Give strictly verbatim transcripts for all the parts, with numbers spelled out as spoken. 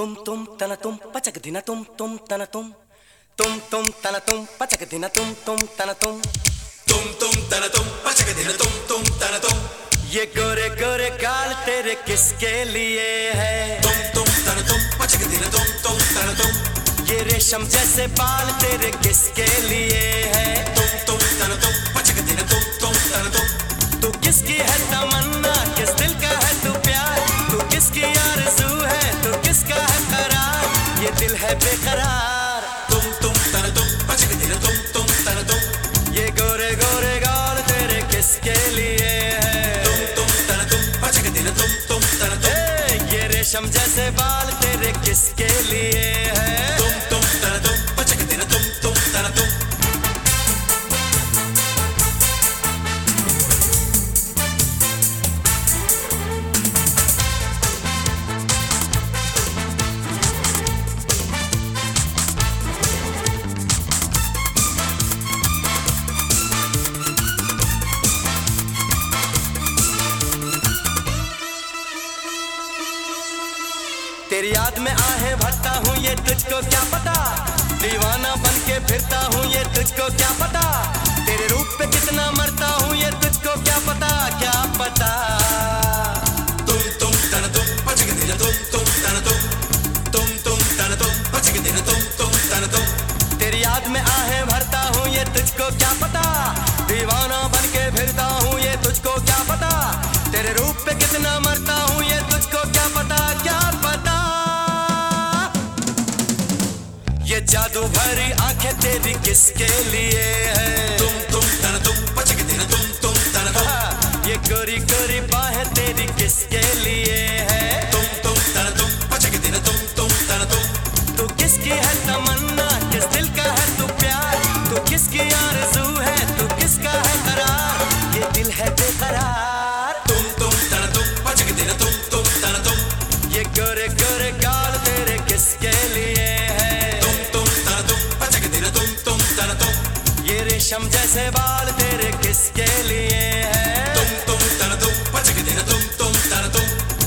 तुम तुम तना तुम पचक दिना तुम तुम तना तुम तुम तुम तना तुम पचक दिना तुम तुम तना तुम तुम तुम तना तुम पचक दिना तुम तुम तना तुम। ये गोरे गोरे गाल तेरे किसके लिए है? तुम तुम तना तुम पचक दिना तुम तुम तना तुम। ये रेशम जैसे बाल तेरे किसके लिए है? तुम तुम तना तुम पचक दिना तुम तुम तना तुम। तू किसकी है तमन्ना, किस दिल का है तू प्यार? तू किसकी आरज़ू है, तू किसका है करार? ये दिल है बेकरार। तुम तुम तना तुम पचक दिना तुम तुम तना तुम। ये गोरे गोरे गाल तेरे किसके लिए है? तुम तुम तना तुम पचक दिना तुम तुम तना तुम। ये रेशम जैसे बाल तेरे किसके लिए है? तुम तुम तना तुम पचक दिना तुम तुम तना तुम। तेरी याद में आहें भरता हूँ ये तुझको क्या पता, दीवाना बन के फिरता हूँ ये तुझको क्या पता, तेरे रूप पे कितना मरता हूँ ये तुझको क्या पता, क्या पता। तुम तुम तना तुम पचक दिना तुम तुम तना तुम। तुम तुम तना तुम पचक दिना तुम तुम तना तुम। तेरी याद में आहें भरता हूँ ये तुझको क्या पता, दीवाना बन के फिरता हूँ ये तुझको क्या पता, तेरे रूप पे कितना मरता हूँ ये तुझको क्या पता, क्या पता। ये जादू भरी आंखें तेरी किसके लिए है? तुम तुम तना तुम पचक दिना तुम तुम तना तुम। ये गोरी गोरी बाहें तेरी किसके लिए है? तुम तुम तना तुम पचक दिना तुम तुम तना तुम। तू किसकी है तमन्ना, किस दिल का है तू प्यार? तू किसकी आरज़ू है, तू किसका है करार? ये दिल है बेकरार। तुम तुम तना तुम पचक दिना तुम तुम तना तुम। ये गोरे गोरे गाल तेरे किसके लिए है? तुम तुम तना तुम पचक दिना तुम तुम तना तुम। ये रेशम जैसे बाल तेरे किसके लिए है? तुम तुम तना तुम पचक दिना तुम तुम तना तुम।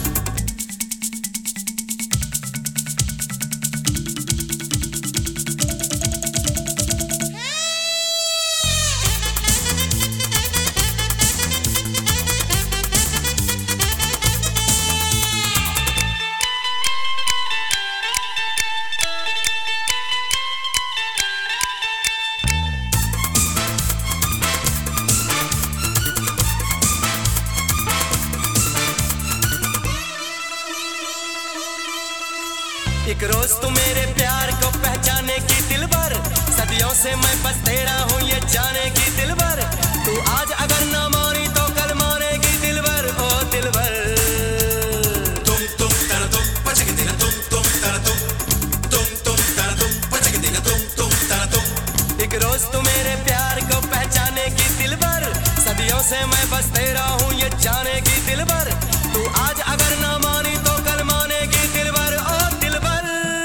एक रोज तू मेरे प्यार को पहचाने की दिलबर, सदियों से मैं बस तेरा हूँ ये जाने की दिलबर, तू आज अगर ना मानी तो कल मानेगी दिलबर, ओ दिलबर। तुम तुम तना तुम पचक दिना तुम तुम तना तुम। तुम तुम तना तुम पचक दिना तुम तुम तना तुम। एक रोज तू मेरे प्यार को पहचाने की दिलबर, सदियों से मैं बस तेरा हूँ ये जाने की दिलबर, तू आज अगर ना मानी तो कल मानेगी दिलबर, ओ दिलबर।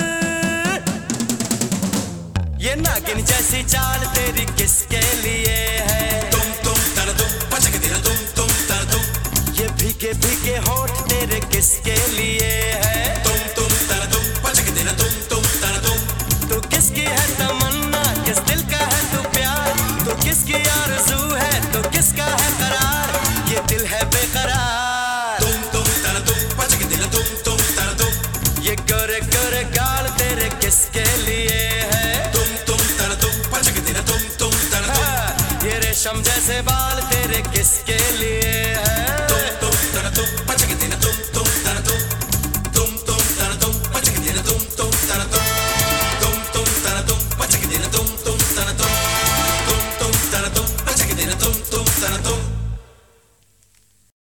ये नागिन जैसी चाल तेरी किसके लिए है? तुम तुम तना तुम पचक दिना तुम तुम तना तुम। ये भीगे भीगे होठ तेरे किसके लिए है? तुम तुम तना तुम पचक दिना तुम तुम तना तुम। तू किसकी है तमन्ना, किस दिल का है तू प्यार? तू किसकी आरज़ू है, तू किसका है करार? ये दिल है बेकरार। तुम तुम तना तुम पचक दिना तुम तुम तना तुम। ये गोरे गोरे गाल तेरे किसके लिए है? तुम तुम तना तुम पचक दिना तुम तुम तना तुम। ये रेशम जैसे बाल तेरे किसके लिए है? तुम तुम तना तुम पचक दिना तुम तुम।